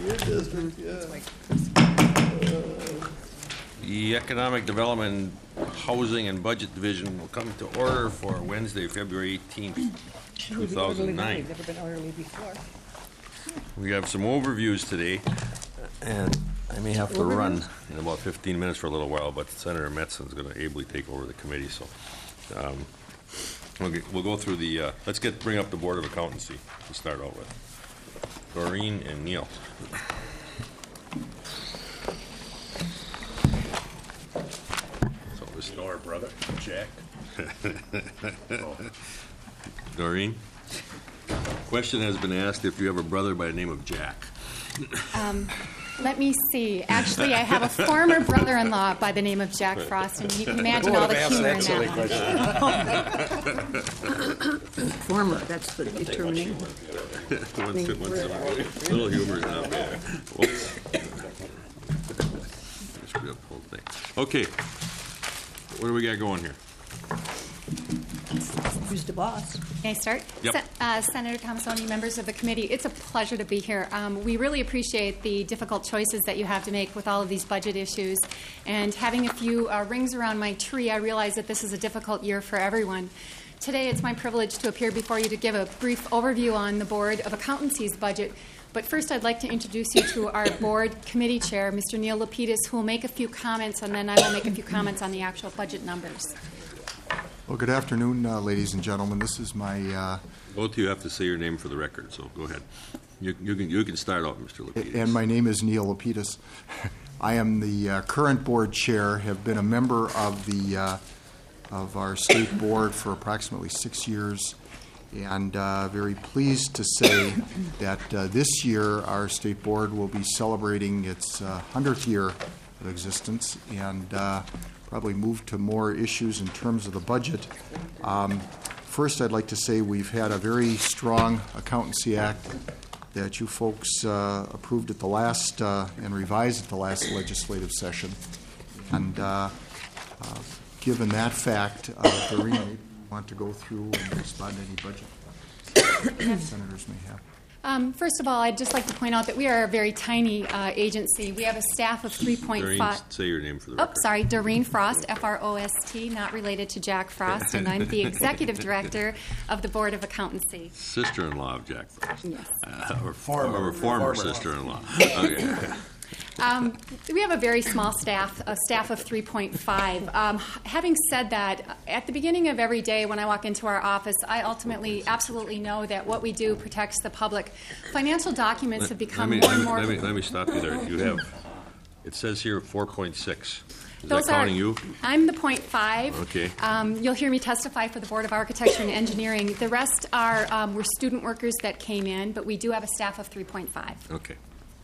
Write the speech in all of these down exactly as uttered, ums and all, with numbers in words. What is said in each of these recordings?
your district, yeah. The Economic Development, Housing, and Budget Division will come to order for Wednesday, February eighteenth, two thousand nine. Never been orderly before. We have some overviews today, and I may have to run in about fifteen minutes for a little while, but Senator Metzon's going to ably take over the committee, so um, we'll, get, we'll go through the, uh, let's get bring up the Board of Accountancy to start out with. Doreen and Neil. So this You know our brother, Jack? Oh. Doreen, question has been asked if you have a brother by the name of Jack. Um, let me see. Actually, I have a former brother-in-law by the name of Jack Frost, and you can imagine all the humor in that. Former, that's the determining. once, once a little humor is not bad. Whoops. Screwed up the whole thing. Okay, what do we got going here? Who's the boss? May I start? Yep. Se- uh, Senator Tomassoni, members of the committee, it's a pleasure to be here. Um, we really appreciate the difficult choices that you have to make with all of these budget issues. And having a few uh, rings around my tree, I realize that this is a difficult year for everyone. Today, it's my privilege to appear before you to give a brief overview on the Board of Accountancy's budget. But first, I'd like to introduce you to our board committee chair, Mister Neil Lapidus, who will make a few comments, and then I will make a few comments on the actual budget numbers. Well, good afternoon, uh, ladies and gentlemen. This is my... Uh, Both of you have to say your name for the record, so go ahead. You, you, can, you can start off, Mister Lapidus. And my name is Neil Lapidus. I am the uh, current board chair, have been a member of the uh, of our state board for approximately six years, and uh, very pleased to say that uh, this year our state board will be celebrating its uh, hundredth year of existence, and uh, probably move to more issues in terms of the budget. Um, first, I'd like to say we've had a very strong Accountancy Act that you folks uh, approved at the last uh, and revised at the last legislative session. And uh, uh, given that fact, uh, Doreen, you want to go through and respond to any budget senators may have. Um, first of all, I'd just like to point out that we are a very tiny uh, agency. We have a staff of three point Doreen, five. say your name for the Oh, record. sorry, Doreen Frost, F R O S T, not related to Jack Frost, and I'm the executive director of the Board of Accountancy. Sister-in-law of Jack Frost. Yes. Uh, or former, or former sister-in-law. Okay. Um, we have a very small staff, a staff of three point five. Um, having said that, at the beginning of every day when I walk into our office, I ultimately absolutely know that what we do protects the public. Financial documents have become let me, more let and me, more... Let me, let me stop you there. You have, it says here four point six. Is Those that counting are, you? I'm the point five. Okay. Um, you'll hear me testify for the Board of Architecture and Engineering. The rest are um, were student workers that came in, but we do have a staff of three point five. Okay.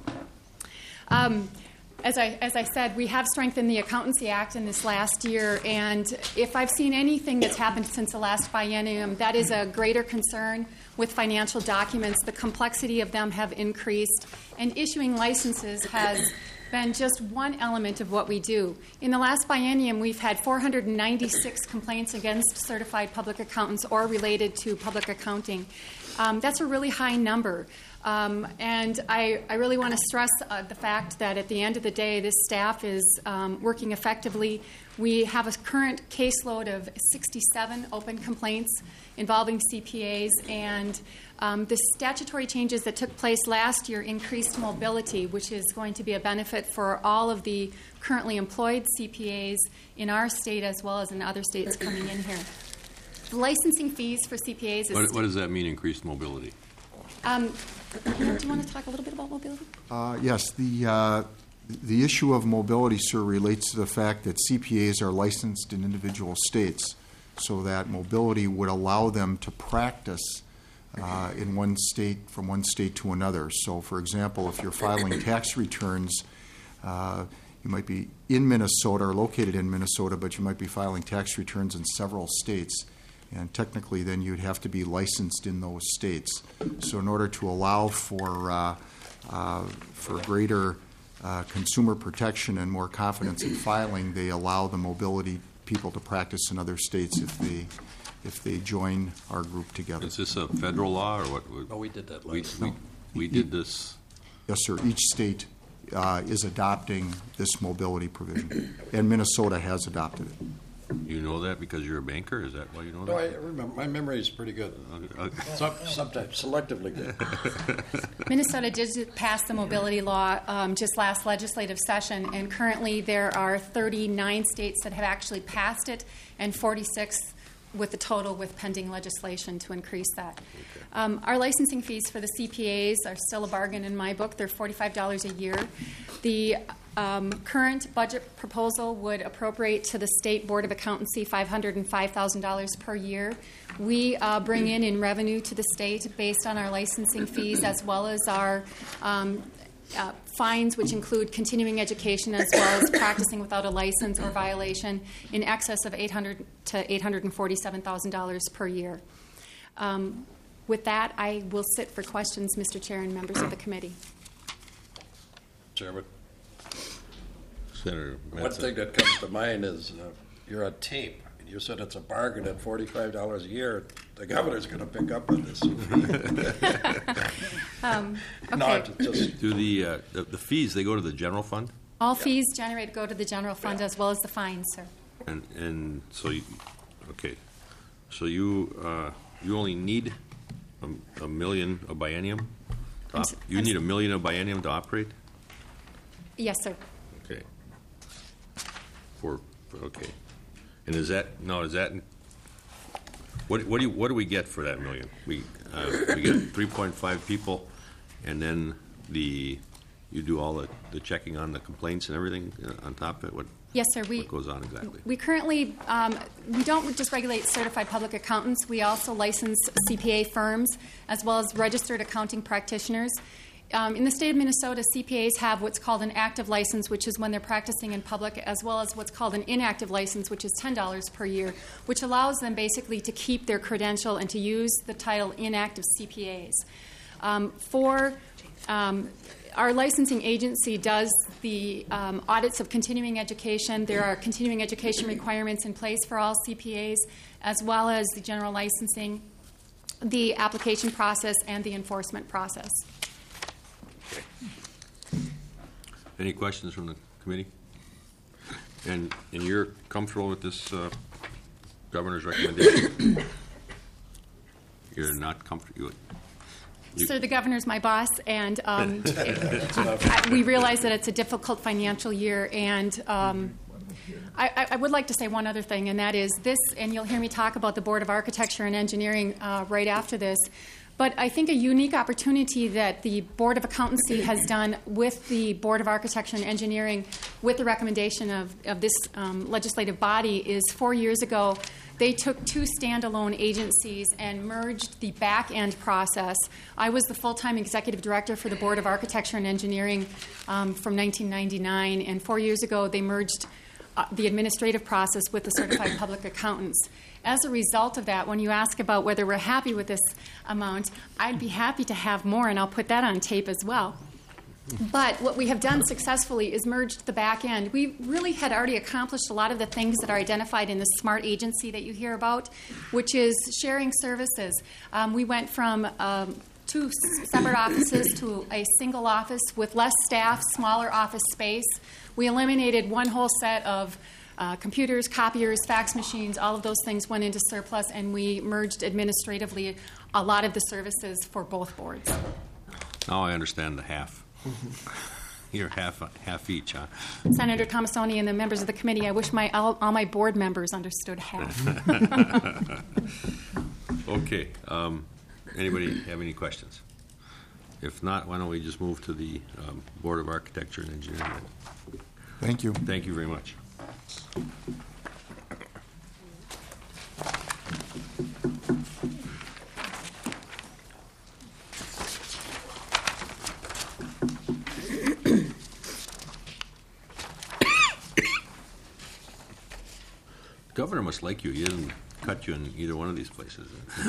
Um, as I, as I said, we have strengthened the Accountancy Act in this last year, and if I've seen anything that's happened since the last biennium, that is a greater concern with financial documents. The complexity of them have increased, and issuing licenses has been just one element of what we do. In the last biennium, we've had four hundred ninety-six complaints against certified public accountants or related to public accounting. Um, that's a really high number. Um, and I, I really want to stress uh, the fact that at the end of the day, this staff is um, working effectively. We have a current caseload of sixty-seven open complaints involving C P As, and um, the statutory changes that took place last year increased mobility, which is going to be a benefit for all of the currently employed C P As in our state as well as in other states coming in here. The licensing fees for C P As is... What, what does that mean, increased mobility? Um, do you want to talk a little bit about mobility? Uh, yes, the uh, the issue of mobility, sir, relates to the fact that C P As are licensed in individual states, so that mobility would allow them to practice uh, in one state from one state to another. So, for example, if you're filing tax returns, uh, you might be in Minnesota or located in Minnesota, but you might be filing tax returns in several states. And technically, then you'd have to be licensed in those states. So, in order to allow for uh, uh, for greater uh, consumer protection and more confidence in filing, they allow the mobility people to practice in other states if they if they join our group together. Is this a federal law or what? Oh, we did that We, last we, we did this. Yes, sir. Each state uh, is adopting this mobility provision, and Minnesota has adopted it. You know that because you're a banker? Is that why you know No, I that? remember, my memory is pretty good. Okay, okay. Some- Sometimes selectively good. Minnesota did pass the mobility law um, just last legislative session, and currently there are thirty-nine states that have actually passed it, and forty-six with the total with pending legislation to increase that. Um, our licensing fees for the C P As are still a bargain in my book. They're forty-five dollars a year. The um, current budget proposal would appropriate to the State Board of Accountancy five hundred five thousand dollars per year. We uh, bring in in revenue to the state based on our licensing fees as well as our um, uh, fines, which include continuing education as well as practicing without a license or violation, in excess of eight hundred to eight hundred forty-seven thousand dollars per year. Um, with that, I will sit for questions, Mister Chair and members of the committee. Chairman, Senator one Mattson. thing that comes to mind is uh, you're on tape. You said it's a bargain at forty-five dollars a year. The governor's going to pick up on this. Um, okay. Not just, Do the, uh, the the fees, they go to the general fund? All fees generated go to the general fund as well as the fines, sir. And, and so, you, okay, so you, uh, you only need a, a million of biennium? to I'm op- s- You I'm need s- a million of biennium to operate? Yes, sir. Okay. For, for- okay. And is that, no, is that, what, what do you, what do we get for that million? We, uh, we get three point five people, and then the, you do all the, the checking on the complaints and everything uh, on top of it? What, Yes, sir. We, what goes on exactly? we currently, um, we don't just regulate certified public accountants. We also license C P A firms as well as registered accounting practitioners. Um, in the state of Minnesota, C P As have what's called an active license, which is when they're practicing in public, as well as what's called an inactive license, which is ten dollars per year, which allows them basically to keep their credential and to use the title inactive C P As. Um, for um, our licensing agency does the um, audits of continuing education. There are continuing education requirements in place for all C P As, as well as the general licensing, the application process, and the enforcement process. Any questions from the committee? And, and you're comfortable with this uh, governor's recommendation? You're not comfortable? You- So the governor's my boss, and um, it- I- we realize that it's a difficult financial year, and um, I, I- I would like to say one other thing, and that is this, and you'll hear me talk about the Board of Architecture and Engineering uh, right after this, but I think a unique opportunity that the Board of Accountancy has done with the Board of Architecture and Engineering with the recommendation of, of this um, legislative body is four years ago, they took two standalone agencies and merged the back end process. I was the full-time executive director for the Board of Architecture and Engineering um, from nineteen ninety-nine, and four years ago they merged uh, the administrative process with the certified public accountants. As a result of that, when you ask about whether we're happy with this amount, I'd be happy to have more, and I'll put that on tape as well. But what we have done successfully is merged the back end. We really had already accomplished a lot of the things that are identified in the SMART agency that you hear about, which is sharing services. Um, we went from um, two separate offices to a single office with less staff, smaller office space. We eliminated one whole set of uh, computers, copiers, fax machines. All of those things went into surplus, and we merged administratively a lot of the services for both boards. Now I understand the half. You're half, half each, huh? Senator Tomassoni and the members of the committee, I wish my all, all my board members understood half. Okay. Um, anybody have any questions? If not, why don't we just move to the um, Board of Architecture and Engineering? Thank you. Thank you very much. The governor must like you. He didn't cut you in either one of these places.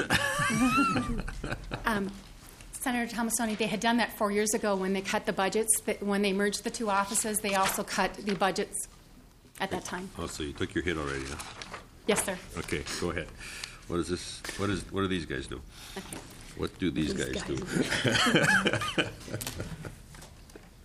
Um, Senator Tomassoni, they had done that four years ago when they cut the budgets. That when they merged the two offices, they also cut the budgets at that time. Oh, so you took your hit already, huh? Yes, sir. Okay, go ahead. What is this? What is? What do these guys do? Okay. What do these, These guys, guys. do?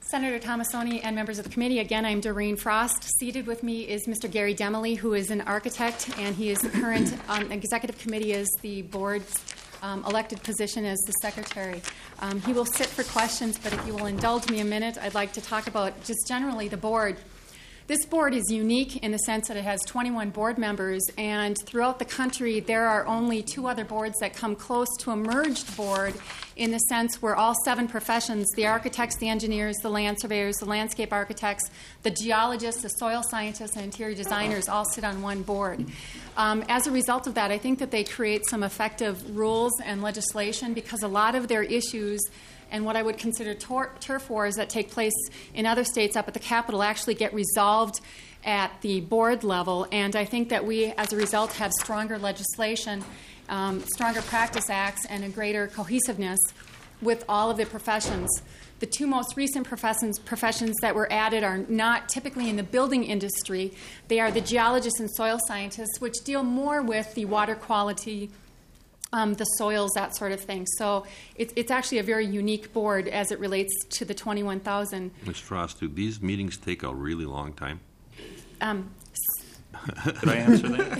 Senator Tomasoni and members of the committee, again, I'm Doreen Frost. Seated with me is Mister Gary Demily, who is an architect, and he is the current um, executive committee as the board's um, elected position as the secretary. Um, he will sit for questions, but if you will indulge me a minute, I'd like to talk about just generally the board. This board is unique in the sense that it has twenty-one board members, and throughout the country there are only two other boards that come close to a merged board in the sense where all seven professions, the architects, the engineers, the land surveyors, the landscape architects, the geologists, the soil scientists, and interior designers all sit on one board. Um, as a result of that, I think that they create some effective rules and legislation because a lot of their issues and what I would consider tor- turf wars that take place in other states up at the Capitol actually get resolved at the board level. And I think that we, as a result, have stronger legislation, um, stronger practice acts, and a greater cohesiveness with all of the professions. The two most recent professions, professions that were added are not typically in the building industry. They are the geologists and soil scientists, which deal more with the water quality, Um, the soils, that sort of thing. So it, it's actually a very unique board as it relates to the twenty-one thousand. Miz Frost, do these meetings take a really long time? Um, Could I answer that?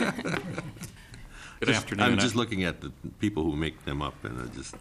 Good Just- afternoon. I'm just looking at the people who make them up, and I just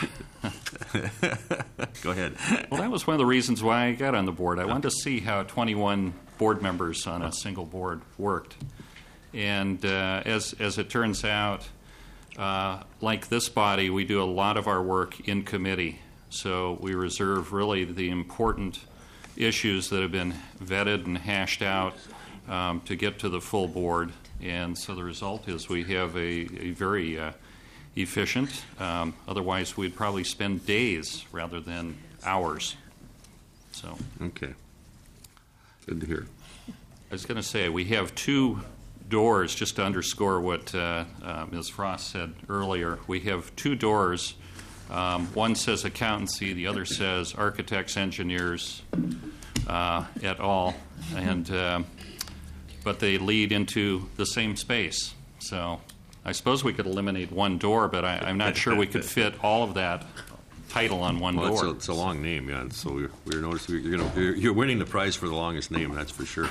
go ahead. Well, that was one of the reasons why I got on the board. I wanted to see how twenty-one board members on a single board worked. And uh, as, as it turns out, uh, like this body, we do a lot of our work in committee. So we reserve really the important issues that have been vetted and hashed out um, to get to the full board. And so the result is we have a, a very uh, efficient, um, otherwise we'd probably spend days rather than hours. So Okay. Good to hear. I was going to say, we have two doors, just to underscore what uh, uh, Miz Frost said earlier. We have two doors. Um, one says accountancy, the other says architects, engineers, uh, et al. And uh, but they lead into the same space. So I suppose we could eliminate one door, but I, I'm not sure we could fit all of that title on one Well, it's door. a, it's a long name, yeah. So we're, we're noticing you're, gonna, you're, you're winning the prize for the longest name, that's for sure.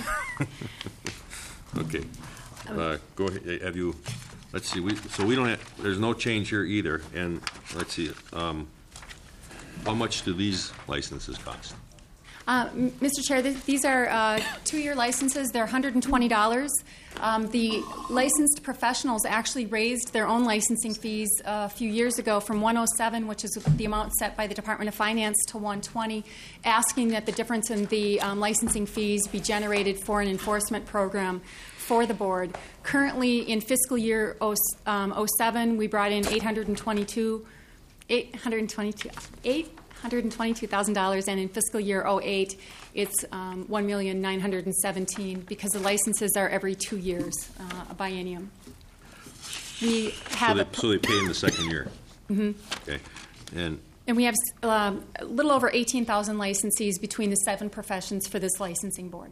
Okay. Uh, go ahead. Have you? Let's see. We, so we don't have. There's no change here either. And let's see. Um, how much do these licenses cost? Uh, M- Mister Chair, th- these are uh, two-year licenses. They're one hundred twenty dollars. Um, the licensed professionals actually raised their own licensing fees uh, a few years ago from one hundred seven, which is the amount set by the Department of Finance, to one hundred twenty, asking that the difference in the um, licensing fees be generated for an enforcement program for the board. Currently, in fiscal year oh seven, we brought in eight hundred twenty-two, eight hundred twenty-two, eight hundred twenty-two thousand dollars, and in fiscal year oh eight, it's um, one million nine hundred seventeen thousand dollars because the licenses are every two years, uh, a biennium. We So have they, a, so they pay in the second year. Mm-hmm. Okay. And and we have um, a little over eighteen thousand licensees between the seven professions for this licensing board.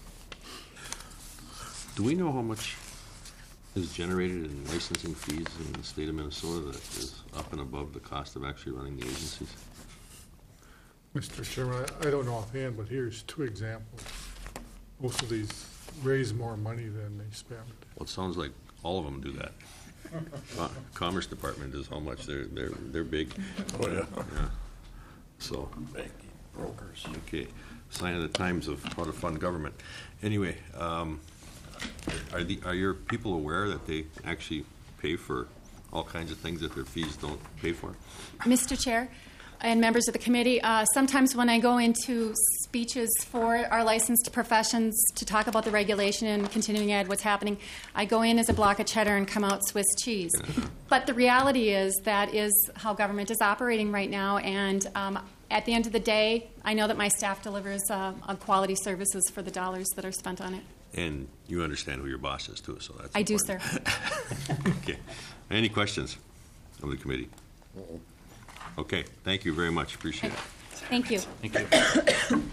do we know how much is generated in licensing fees in the state of Minnesota that is up and above the cost of actually running the agencies? Mister Chairman, I I don't know offhand, but here's two examples. Most of these raise more money than they spend. Well, it sounds like all of them do that. Uh, Commerce Department is how much they're they're they're big. Oh, yeah. Yeah. So Banking, brokers. okay, sign of the times of how to fund government. Anyway, um, are the are your people aware that they actually pay for all kinds of things that their fees don't pay for? Mister Chair and members of the committee, uh, sometimes when I go into speeches for our licensed professions to talk about the regulation and continuing ed, what's happening, I go in as a block of cheddar and come out Swiss cheese. But the reality is that is how government is operating right now, and um, at the end of the day, I know that my staff delivers uh, a quality services for the dollars that are spent on it. And you understand who your boss is too, so that's I do, important. sir. Okay. Any questions of the committee? Okay. Thank you very much. Appreciate it. Thank you. Thank you.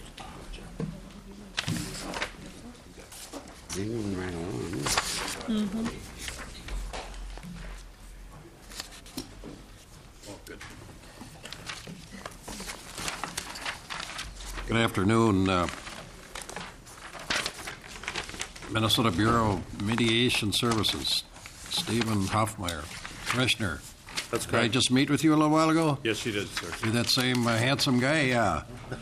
Moving right along. Oh, good. Good afternoon. Uh, Minnesota Bureau of Mediation Services, Stephen Hoffmeyer, Commissioner. That's Did I correct. just meet with you a little while ago? Yes, you did, sir. You're that same uh, handsome guy? Yeah.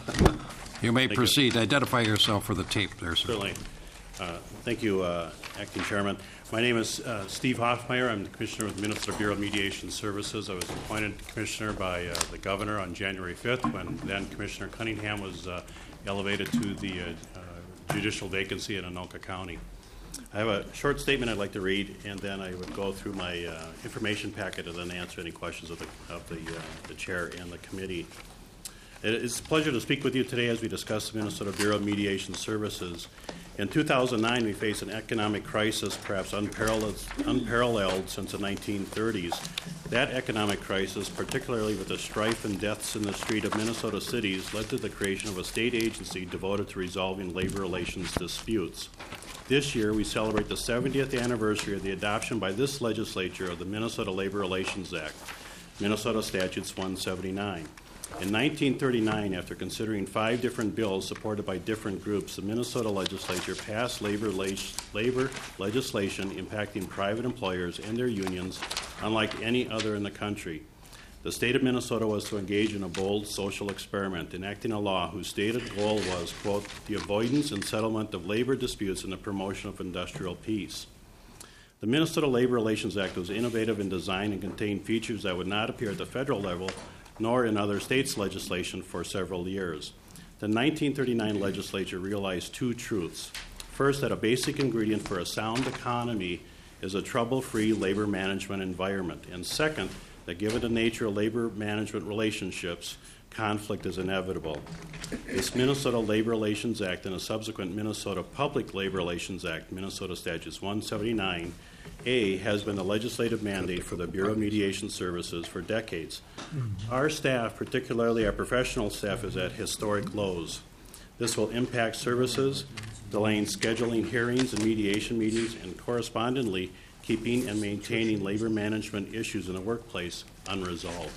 You may Thank you. proceed. Identify yourself for the tape there, sir. Certainly. Uh, Thank you, uh, Acting Chairman. My name is uh, Steve Hoffmeyer. I'm the Commissioner with the Minnesota Bureau of Mediation Services. I was appointed Commissioner by uh, the Governor on January fifth, when then Commissioner Cunningham was uh, elevated to the uh, uh, judicial vacancy in Anoka County. I have a short statement I'd like to read, and then I would go through my uh, information packet and then answer any questions of the, of the, uh, the Chair and the committee. It's a pleasure to speak with you today as we discuss the Minnesota Bureau of Mediation Services. In two thousand nine, we faced an economic crisis perhaps unparalleled, unparalleled since the nineteen thirties. That economic crisis, particularly with the strife and deaths in the street of Minnesota cities, led to the creation of a state agency devoted to resolving labor relations disputes. This year, we celebrate the seventieth anniversary of the adoption by this legislature of the Minnesota Labor Relations Act, Minnesota Statutes one seventy-nine. In nineteen thirty-nine, after considering five different bills supported by different groups, the Minnesota legislature passed labor, labor legislation impacting private employers and their unions unlike any other in the country. The state of Minnesota was to engage in a bold social experiment, enacting a law whose stated goal was, quote, the avoidance and settlement of labor disputes and the promotion of industrial peace. The Minnesota Labor Relations Act was innovative in design and contained features that would not appear at the federal level nor in other states' legislation for several years. The nineteen thirty-nine legislature realized two truths. First, that a basic ingredient for a sound economy is a trouble-free labor management environment. And second, that given the nature of labor management relationships, conflict is inevitable. This Minnesota Labor Relations Act and a subsequent Minnesota Public Labor Relations Act, Minnesota Statutes one seventy-nine A, has been the legislative mandate for the Bureau of Mediation Services for decades. Our staff, particularly our professional staff, is at historic lows. This will impact services, delaying scheduling hearings and mediation meetings, and correspondingly keeping and maintaining labor management issues in the workplace unresolved.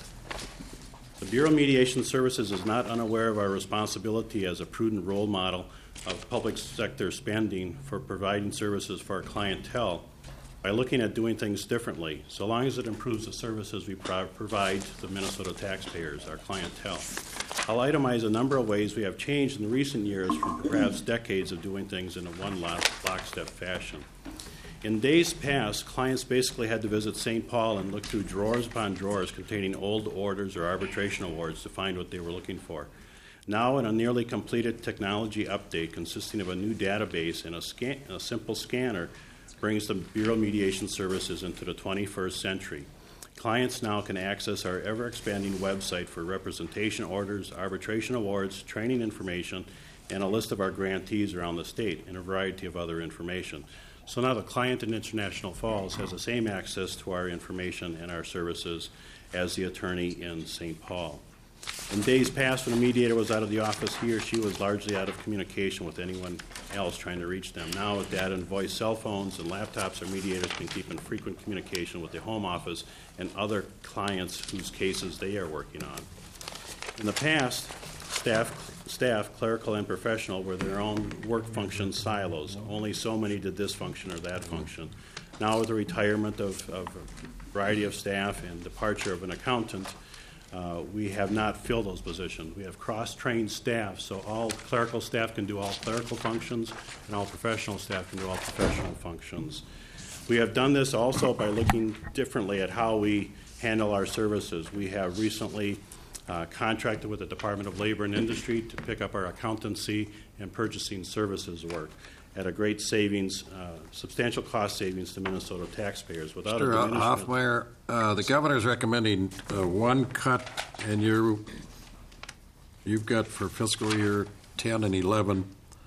The Bureau of Mediation Services is not unaware of our responsibility as a prudent role model of public sector spending for providing services for our clientele by looking at doing things differently, so long as it improves the services we pro- provide to the Minnesota taxpayers, our clientele. I'll itemize a number of ways we have changed in recent years from perhaps decades of doing things in a one lockstep fashion. In days past, clients basically had to visit Saint Paul and look through drawers upon drawers containing old orders or arbitration awards to find what they were looking for. Now, in a nearly completed technology update consisting of a new database and a, scan- a simple scanner, brings the Bureau of Mediation Services into the twenty-first century. Clients now can access our ever-expanding website for representation orders, arbitration awards, training information, and a list of our grantees around the state, and a variety of other information. So now the client in International Falls has the same access to our information and our services as the attorney in Saint Paul. In days past, when a mediator was out of the office, he or she was largely out of communication with anyone else trying to reach them. Now, with data and voice cell phones and laptops, our mediators can keep in frequent communication with the home office and other clients whose cases they are working on. In the past, staff, staff, clerical and professional, were their own work function silos. Only so many did this function or that function. Now, with the retirement of, of a variety of staff and departure of an accountant, Uh, we have not filled those positions. We have cross-trained staff, so all clerical staff can do all clerical functions, and all professional staff can do all professional functions. We have done this also by looking differently at how we handle our services. We have recently uh, contracted with the Department of Labor and Industry to pick up our accountancy and purchasing services work at a great savings, uh, substantial cost savings to Minnesota taxpayers without Mister a diminishment. Hoffmeyer, uh, the governor's recommending uh, one cut, and you're, you've got for fiscal year ten and eleven,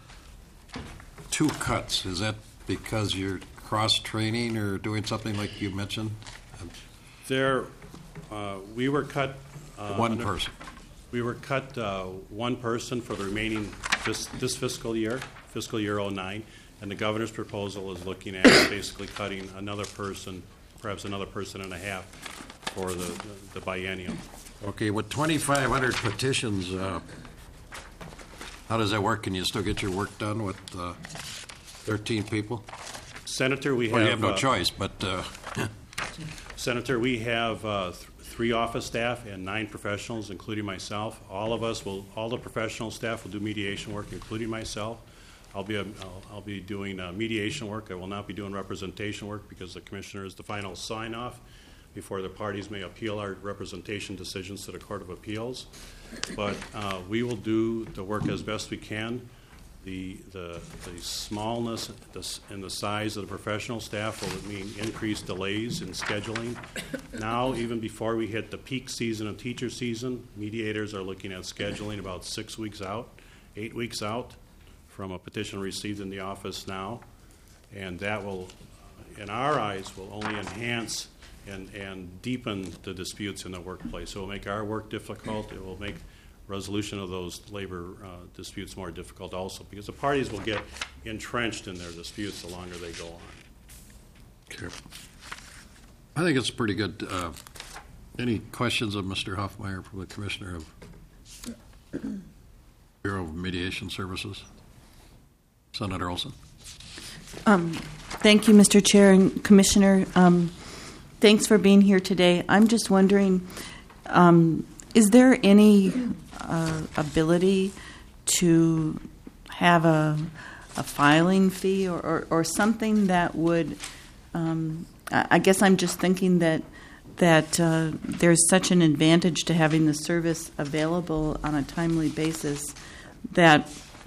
two cuts. Is that because you're cross-training or doing something like you mentioned? There, uh, we were cut. Uh, One under- person. We were cut uh, one person for the remaining this, this fiscal year, fiscal year oh nine, and the governor's proposal is looking at basically cutting another person, perhaps another person and a half for the, the biennium. Okay, with twenty-five hundred petitions, uh, How does that work? Can you still get your work done with uh, thirteen people? Senator, we have... Well, you have no uh, choice, but... Uh, Senator, we have uh, th- three office staff and nine professionals, including myself. All of us will, all the professional staff will do mediation work, including myself. I'll be, a, I'll, I'll be doing uh, mediation work. I will not be doing representation work because the commissioner is the final sign-off before the parties may appeal our representation decisions to the Court of Appeals. But uh, we will do the work as best we can. The, the, the smallness and the size of the professional staff will mean increased delays in scheduling. Now, even before we hit the peak season of teacher season, mediators are looking at scheduling about six weeks out, eight weeks out from a petition received in the office now. And that will, in our eyes, will only enhance and, and deepen the disputes in the workplace. So it will make our work difficult. It will make resolution of those labor uh, disputes more difficult also, because the parties will get entrenched in their disputes the longer they go on. Okay. I think it's pretty good. Uh, any questions of Mister Hoffmeyer from the Commissioner of Bureau of Mediation Services? Senator Olson. Um, thank you, Mister Chair and Commissioner. Um, thanks for being here today. I'm just wondering, um, is there any uh, ability to have a, a filing fee or, or, or something that would, um, I, I guess I'm just thinking that that uh, there's such an advantage to having the service available on a timely basis that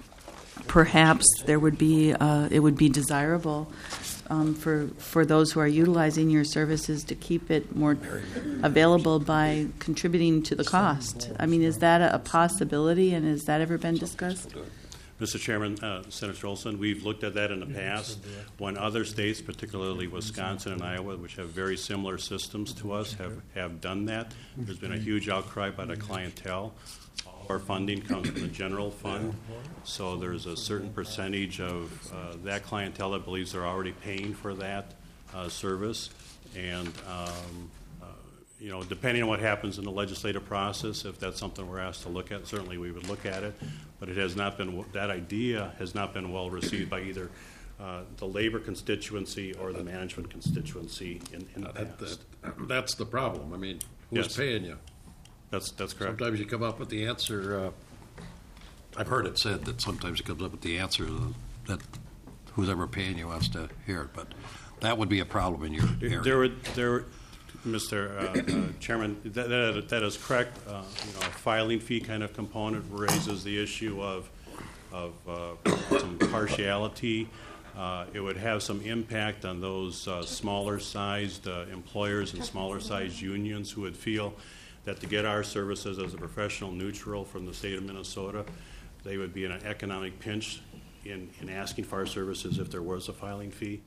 perhaps there would be uh, it would be desirable um, for for those who are utilizing your services to keep it more available by contributing to the cost. I mean, is that a possibility, and has that ever been discussed? Mister Chairman, uh, Senator Olson, we've looked at that in the past when other states, particularly Wisconsin and Iowa, which have very similar systems to us, have, have done that. There's been a huge outcry by the clientele. All our funding comes from the general fund, so there's a certain percentage of uh, that clientele that believes they're already paying for that uh, service. And um, uh, you know, depending on what happens in the legislative process, if that's something we're asked to look at, certainly we would look at it. But it has not been, that idea has not been well received by either uh, the labor constituency or the management constituency in, in the That, past. that, that's the problem. I mean, who's Yes. paying you? That's, that's correct. Sometimes you come up with the answer. Uh, I've heard it said that sometimes it comes up with the answer that who's ever paying you wants to hear it. But that would be a problem in your area. There would, there, Mister Uh, uh, Chairman, that, that, that is correct. Uh, you know, a filing fee kind of component raises the issue of, of uh, some partiality. Uh, it would have some impact on those uh, smaller-sized uh, employers and smaller-sized unions who would feel that to get our services as a professional neutral from the state of Minnesota, they would be in an economic pinch in, in asking for our services if there was a filing fee.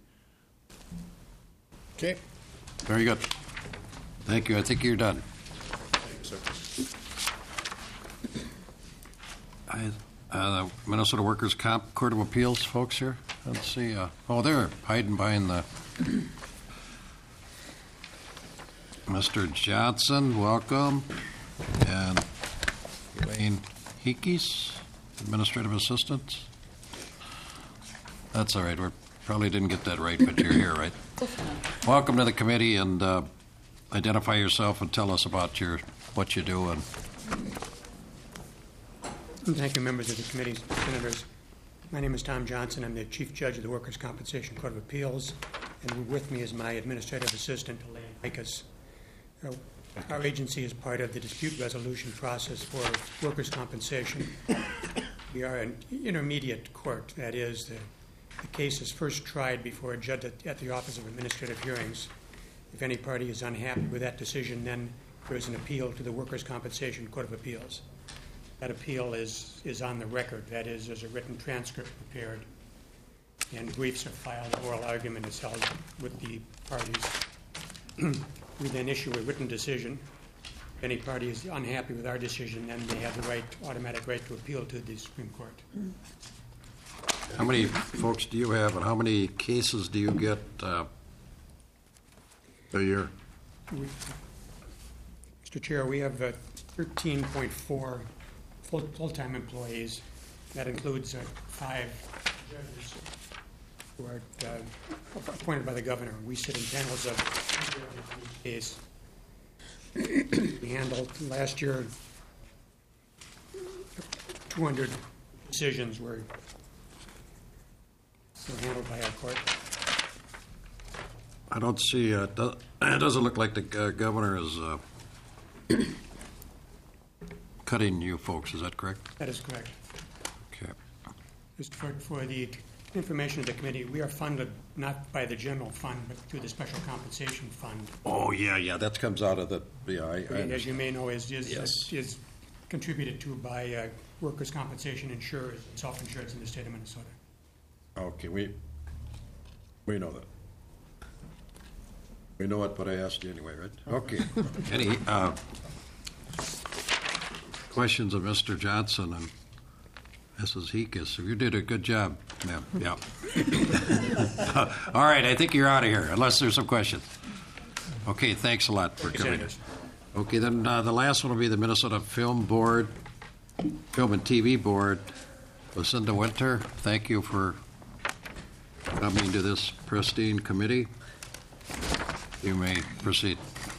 Okay. Very good. Thank you. I think you're done. Thank you, sir. I, uh, the Minnesota Workers' Comp Court of Appeals folks here. Let's see. Uh, oh, they're hiding behind the. Mister Johnson, welcome, and Wayne Hickes, Administrative Assistant. That's all right. We probably didn't get that right, but you're here, right? Welcome to the committee, and uh, identify yourself and tell us about your what you do. And thank you, members of the committee, senators. My name is Tom Johnson. I'm the Chief Judge of the Workers' Compensation Court of Appeals, and with me is my Administrative Assistant, Elaine Micus. Uh, our agency is part of the dispute resolution process for workers' compensation. We are an intermediate court. That is, the, the case is first tried before a judge at, at the Office of Administrative Hearings. If any party is unhappy with that decision, then there is an appeal to the Workers' Compensation Court of Appeals. That appeal is, is on the record. That is, there's a written transcript prepared, and briefs are filed. Oral argument is held with the parties. We then issue a written decision. If any party is unhappy with our decision, then they have the right, automatic right to appeal to the Supreme Court. how many folks do you have, and how many cases do you get uh, a year? We, Mister Chair, we have uh, thirteen point four full, full-time employees, That includes uh, five judges who are uh, appointed by the governor. We sit in panels of case. We handled last year two hundred decisions were were handled by our court. I don't see, uh, do- it doesn't look like the uh, governor is uh, cutting you folks, is that correct? That is correct. Okay. Just for, for the information of the committee, we are funded not by the general fund, but through the special compensation fund. Oh, yeah, yeah, that comes out of the, yeah, I, I And as understand. you may know, is, is, Yes. is contributed to by uh, workers' compensation insurers and self-insureds in the state of Minnesota. Okay, we, we know that. We know it, but I asked you anyway, right? Okay. Any uh, questions of Mister Johnson and Missus Heekes? You did a good job, ma'am. Yeah. All right, I think you're out of here, unless there's some questions. Okay, thanks a lot for coming. Okay, then uh, the last one will be the Minnesota Film Board, Film and T V Board. Lucinda Winter, thank you for coming to this pristine committee. You may proceed.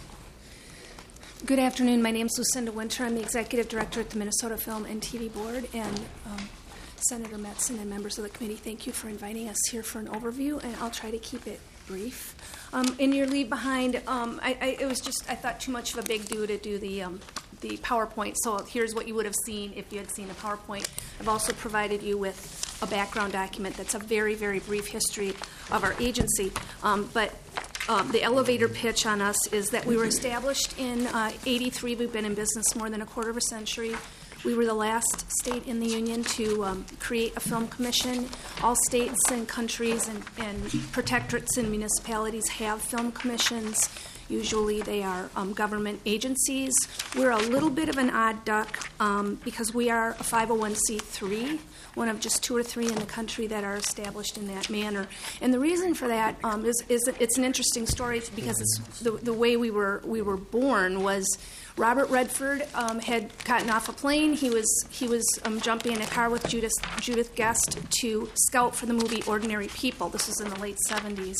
Good afternoon. My name is Lucinda Winter. I'm the Executive Director at the Minnesota Film and T V Board. And um, Senator Metzen and members of the committee, thank you for inviting us here for an overview, and I'll try to keep it brief. Um, in your leave behind, um, I, I, it was just, I thought too much of a big do to do the um, the PowerPoint, so here's what you would have seen if you had seen the PowerPoint. I've also provided you with a background document that's a very, very brief history of our agency. Um, but um, the elevator pitch on us is that we were established in uh, eighty-three. We've been in business more than a quarter of a century. We were the last state in the union to um, create a film commission. All states and countries and, and protectorates and municipalities have film commissions. Usually they are um, government agencies. We're a little bit of an odd duck um, because we are a five oh one c three, one of just two or three in the country that are established in that manner. And the reason for that um, is, is that it's an interesting story because it's the, the way we were we were born was Robert Redford um, had gotten off a plane. He was he was um, jumping in a car with Judith Judith Guest to scout for the movie Ordinary People. This was in the late seventies.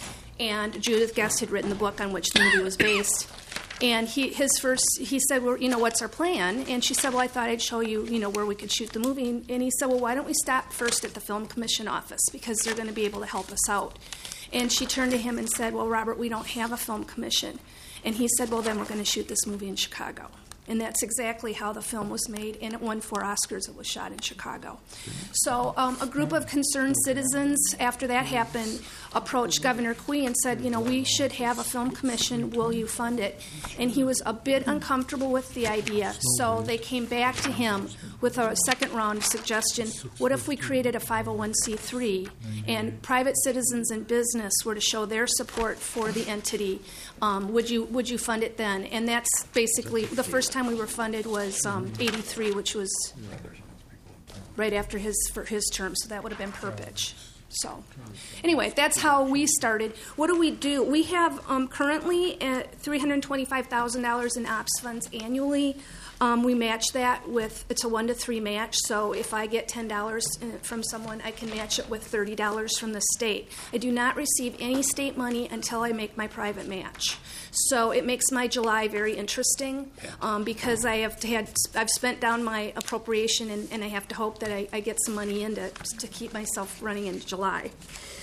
And Judith Guest had written the book on which the movie was based. And he, his first, he said, well, you know, what's our plan? And she said, well, I thought I'd show you, you know, where we could shoot the movie. And he said, well, why don't we stop first at the Film Commission office because they're going to be able to help us out. And she turned to him and said, well, Robert, we don't have a film commission. And he said, well, then we're going to shoot this movie in Chicago. And that's exactly how the film was made, and it won four Oscars. It was shot in Chicago. So um, a group of concerned citizens, after that happened, approached Governor Quee and said, you know, we should have a film commission. Will you fund it? And he was a bit uncomfortable with the idea. So they came back to him with a second round suggestion. What if we created a five oh one c three and private citizens and business were to show their support for the entity? Um, would you would you fund it then? And that's basically the first time we were funded was um, eighty-three, which was right after his for his term. So that would have been Perpich. So anyway, that's how we started. What do we do? We have um, currently at three hundred twenty-five thousand dollars in ops funds annually. Um, we match that with, it's a one to three match, so if I get ten dollars from someone, I can match it with thirty dollars from the state. I do not receive any state money until I make my private match. So it makes my July very interesting um, because I have had, I've spent down my appropriation and, and I have to hope that I, I get some money in to, to keep myself running in July.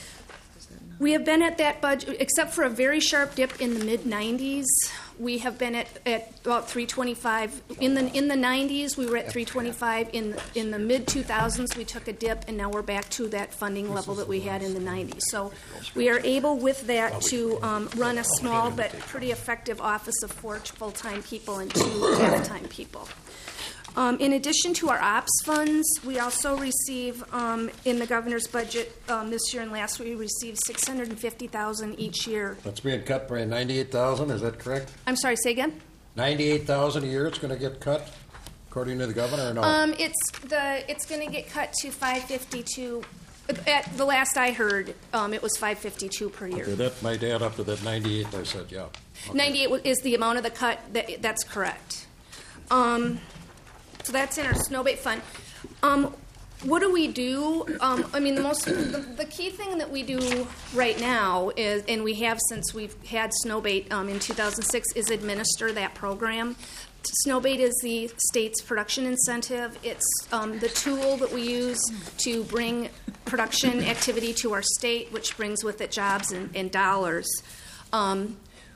We have been at that budget, except for a very sharp dip in the mid nineties. We have been at, at about three twenty-five. In the in the nineties, we were at three twenty-five. In in the mid two thousands, we took a dip, and now we're back to that funding level that we had in the nineties. So we are able, with that, to um, run a small but pretty effective office of four full-time people and two half-time people. Um, in addition to our ops funds, we also receive um, in the governor's budget um, this year and last we received six hundred fifty thousand dollars each year. That's being cut by ninety-eight thousand, is that correct? I'm sorry, say again? ninety-eight thousand a year it's going to get cut, according to the governor, or no? Um, it's the it's going to get cut to five fifty-two. At the last I heard, um, it was five fifty-two per year. Okay, that might add up to that ninety-eight I said, yeah. Okay. ninety-eight is the amount of the cut. That, that's correct. Um, so that's in our snowbait fund. Um, what do we do? Um, I mean, the most the, the key thing that we do right now is, and we have since we've had Snowbait um, in two thousand six, is administer that program. Snowbait is the state's production incentive. It's um, the tool that we use to bring production activity to our state, which brings with it jobs and, and dollars. Um,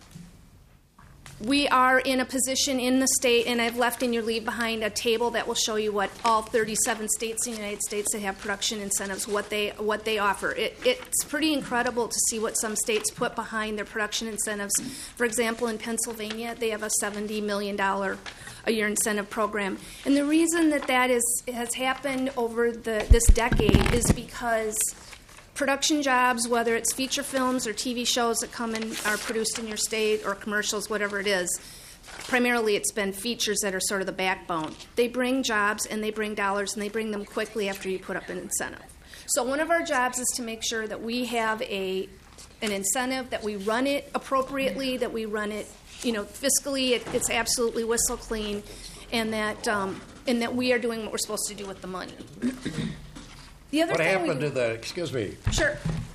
We are in a position in the state, and I've left in your leave behind a table that will show you what all thirty-seven states in the United States that have production incentives, what they what they offer. It, it's pretty incredible to see what some states put behind their production incentives. For example, in Pennsylvania, they have a seventy million dollars a year incentive program. And the reason that that is has happened over the this decade is because production jobs, whether it's feature films or T V shows that come and are produced in your state or commercials, whatever it is, primarily it's been features that are sort of the backbone. They bring jobs and they bring dollars and they bring them quickly after you put up an incentive. So one of our jobs is to make sure that we have a an incentive, that we run it appropriately, that we run it, you know, fiscally, it, it's absolutely whistle clean, and that um, and that we are doing what we're supposed to do with the money. The other What thing happened we, to the, excuse me, Sure.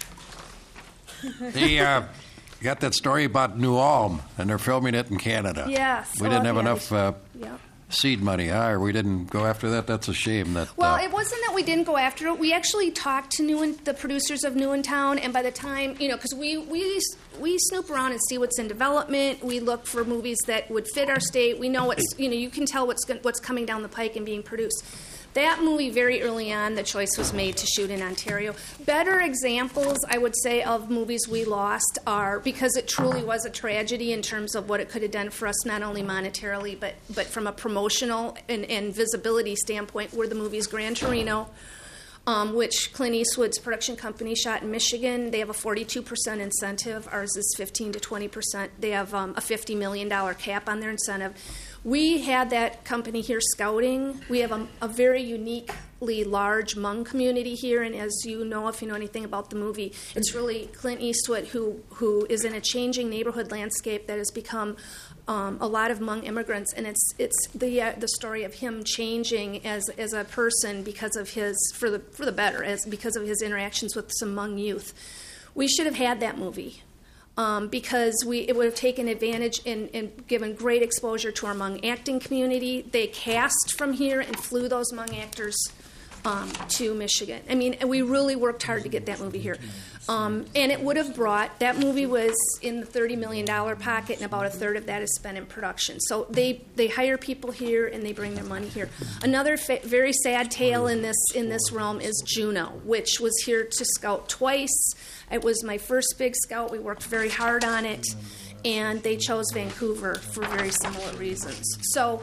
the, uh, you got that story about New Ulm, and they're filming it in Canada. Yes. We Oh, didn't have yeah, enough uh, yeah. seed money, huh? Or we didn't go after that? That's a shame. That Well, uh, it wasn't that we didn't go after it. We actually talked to New the producers of New in Town, and by the time, you know, because we, we we snoop around and see what's in development. We look for movies that would fit our state. We know what's, you know, you can tell what's what's coming down the pike and being produced. That movie, very early on, the choice was made to shoot in Ontario. Better examples, I would say, of movies we lost are, because it truly was a tragedy in terms of what it could have done for us, not only monetarily, but, but from a promotional and, and visibility standpoint, were the movies Gran Torino, um, which Clint Eastwood's production company shot in Michigan. They have a forty-two percent incentive. Ours is fifteen to twenty percent. They have um, a fifty million dollars cap on their incentive. We had that company here scouting. We have a, a very uniquely large Hmong community here, and as you know, if you know anything about the movie, it's really Clint Eastwood who, who is in a changing neighborhood landscape that has become um, a lot of Hmong immigrants, and it's it's the uh, the story of him changing as as a person because of his for the for the better, as because of his interactions with some Hmong youth. We should have had that movie. Um, because we it would have taken advantage and, and given great exposure to our Hmong acting community. They cast from here and flew those Hmong actors um, to Michigan. I mean, we really worked hard to get that movie here. Um, and it would have brought, that movie was in the thirty million dollars pocket, and about a third of that is spent in production. So they, they hire people here and they bring their money here. Another fa- very sad tale in this in this realm is Juno, which was here to scout twice. It was my first big scout. We worked very hard on it, and they chose Vancouver for very similar reasons. So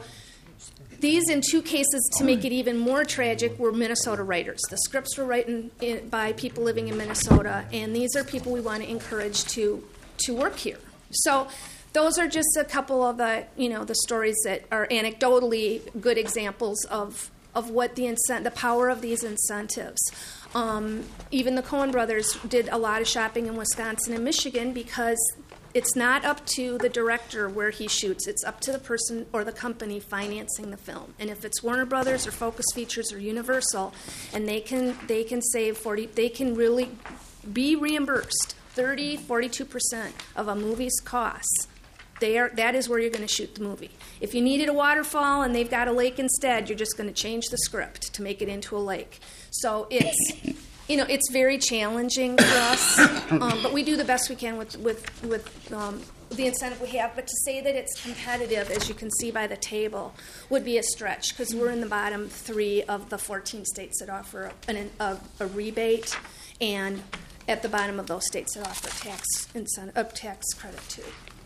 these, in two cases, to make it even more tragic, were Minnesota writers. The scripts were written in, by people living in Minnesota, and these are people we want to encourage to to work here. So those are just a couple of the, you know, the stories that are anecdotally good examples of of what the incent- the power of these incentives. Um, even the Coen brothers did a lot of shopping in Wisconsin and Michigan because it's not up to the director where he shoots. It's up to the person or the company financing the film. And if it's Warner Brothers or Focus Features or Universal, and they can they can save forty, they can really be reimbursed thirty, forty-two percent of a movie's costs. They are, that is where you're going to shoot the movie. If you needed a waterfall and they've got a lake instead, you're just going to change the script to make it into a lake. So it's, you know, it's very challenging for us, um, but we do the best we can with with with um, the incentive we have. But to say that it's competitive, as you can see by the table, would be a stretch because we're in the bottom three of the fourteen states that offer an, a, a rebate, and at the bottom of those states that offer tax incentive, uh, tax credit too.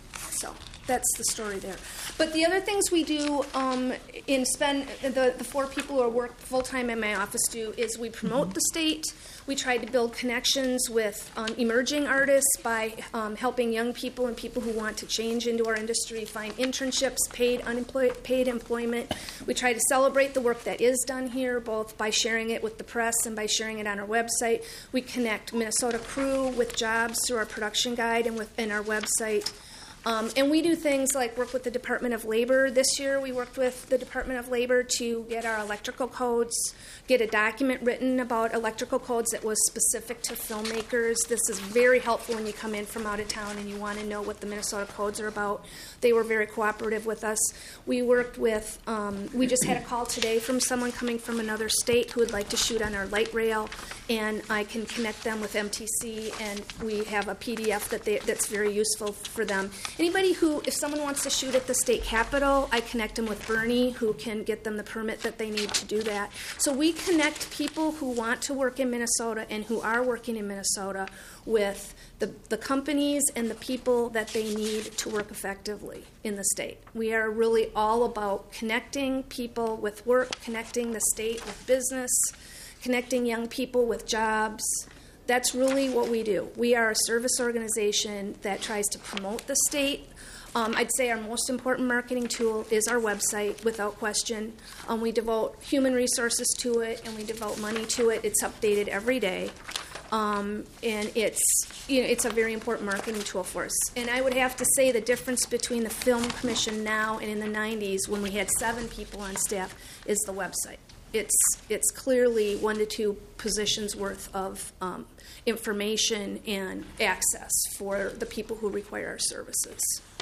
So that's the story there. But the other things we do um, in spend the, the four people who are work full time in my office do is we promote the state. We try to build connections with um, emerging artists by um, helping young people and people who want to change into our industry find internships, paid unemployed, paid employment. We try to celebrate the work that is done here, both by sharing it with the press and by sharing it on our website. We connect Minnesota crew with jobs through our production guide and with and our website. Um, and we do things like work with the Department of Labor. This year we worked with the Department of Labor to get our electrical codes, get a document written about electrical codes that was specific to filmmakers. This is very helpful when you come in from out of town and you want to know what the Minnesota codes are about. They were very cooperative with us. We worked with, um, we just had a call today from someone coming from another state who would like to shoot on our light rail, and I can connect them with M T C, and we have a P D F that they, that's very useful for them. Anybody who, if someone wants to shoot at the state capitol, I connect them with Bernie, who can get them the permit that they need to do that. So we connect people who want to work in Minnesota and who are working in Minnesota with the, the companies and the people that they need to work effectively in the state. We are really all about connecting people with work, connecting the state with business, connecting young people with jobs. That's really what we do. We are a service organization that tries to promote the state. Um, I'd say our most important marketing tool is our website, without question. Um, we devote human resources to it, and we devote money to it. It's updated every day. Um, and it's, you know, it's a very important marketing tool for us. And I would have to say the difference between the Film Commission now and in the nineties, when we had seven people on staff, is the website. It's it's clearly one to two positions worth of um, information and access for the people who require our services.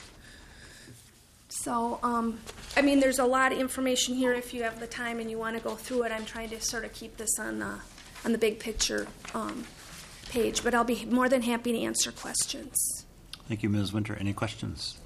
So, um, I mean, there's a lot of information here. If you have the time and you want to go through it, I'm trying to sort of keep this on the on the big picture um, page. But I'll be more than happy to answer questions. Thank you, Miz Winter. Any questions?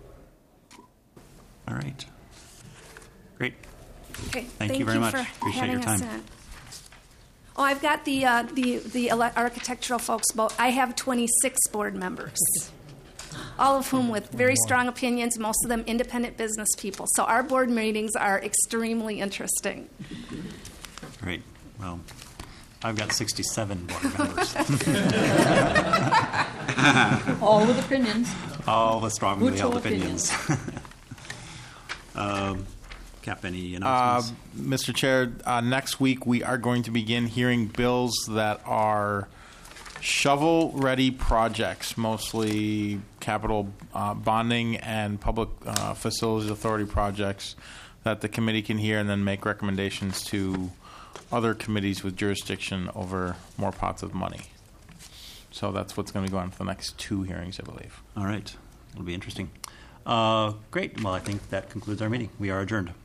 All right. Great. Okay. Thank, Thank you very you much. for Appreciate having your time. us in. Oh, I've got the uh, the the ele- architectural folks. But I have twenty-six board members, all of whom with very strong opinions. Most of them independent business people. So our board meetings are extremely interesting. Great. Well, I've got sixty-seven board members. All with opinions. All with strongly Mutual held opinions. um, Cap, any announcements? Uh, Mister Chair, uh, next week we are going to begin hearing bills that are shovel-ready projects, mostly capital uh, bonding and public uh, facilities authority projects that the committee can hear and then make recommendations to other committees with jurisdiction over more pots of money. So that's what's going to be going on for the next two hearings, I believe. All right. It'll be interesting. Uh, great. Well, I think that concludes our meeting. We are adjourned.